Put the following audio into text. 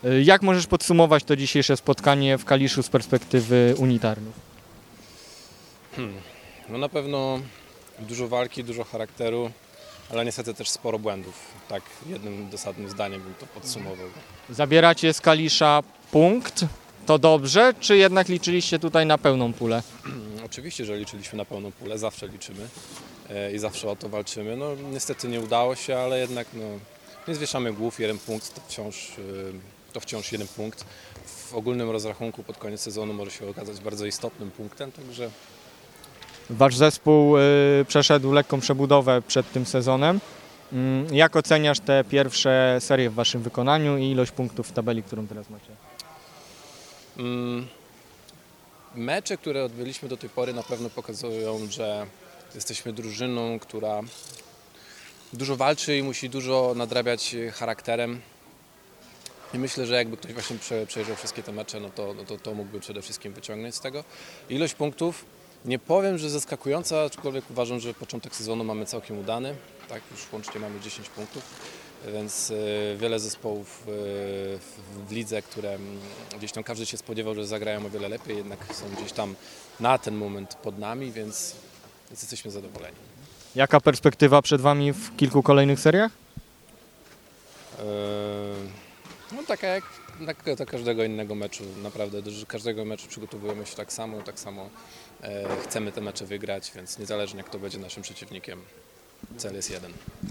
Jak możesz podsumować to dzisiejsze spotkanie w Kaliszu z perspektywy unitarnów? No na pewno dużo walki, dużo charakteru, ale niestety też sporo błędów. Tak jednym dosadnym zdaniem bym to podsumował. Zabieracie z Kalisza punkt, to dobrze, czy jednak liczyliście tutaj na pełną pulę? Oczywiście, że liczyliśmy na pełną pulę, zawsze liczymy i zawsze o to walczymy. No niestety nie udało się, ale jednak nie zwieszamy głów, jeden punkt to wciąż jeden punkt. W ogólnym rozrachunku pod koniec sezonu może się okazać bardzo istotnym punktem, także Wasz zespół przeszedł lekką przebudowę przed tym sezonem. Jak oceniasz te pierwsze serie w waszym wykonaniu i ilość punktów w tabeli, którą teraz macie? mecze, które odbyliśmy do tej pory, na pewno pokazują, że jesteśmy drużyną, która dużo walczy i musi dużo nadrabiać charakterem. I myślę, że jakby ktoś właśnie przejrzał wszystkie te mecze, to mógłby przede wszystkim wyciągnąć z tego. Ilość punktów, nie powiem, że zaskakująca, aczkolwiek uważam, że początek sezonu mamy całkiem udany. Tak, już łącznie mamy 10 punktów, więc wiele zespołów w lidze, które gdzieś tam każdy się spodziewał, że zagrają o wiele lepiej, jednak są gdzieś tam na ten moment pod nami, więc jesteśmy zadowoleni. Jaka perspektywa przed wami w kilku kolejnych seriach? No taka jak do każdego innego meczu, naprawdę do każdego meczu przygotowujemy się tak samo chcemy te mecze wygrać, więc niezależnie kto będzie naszym przeciwnikiem, cel jest jeden.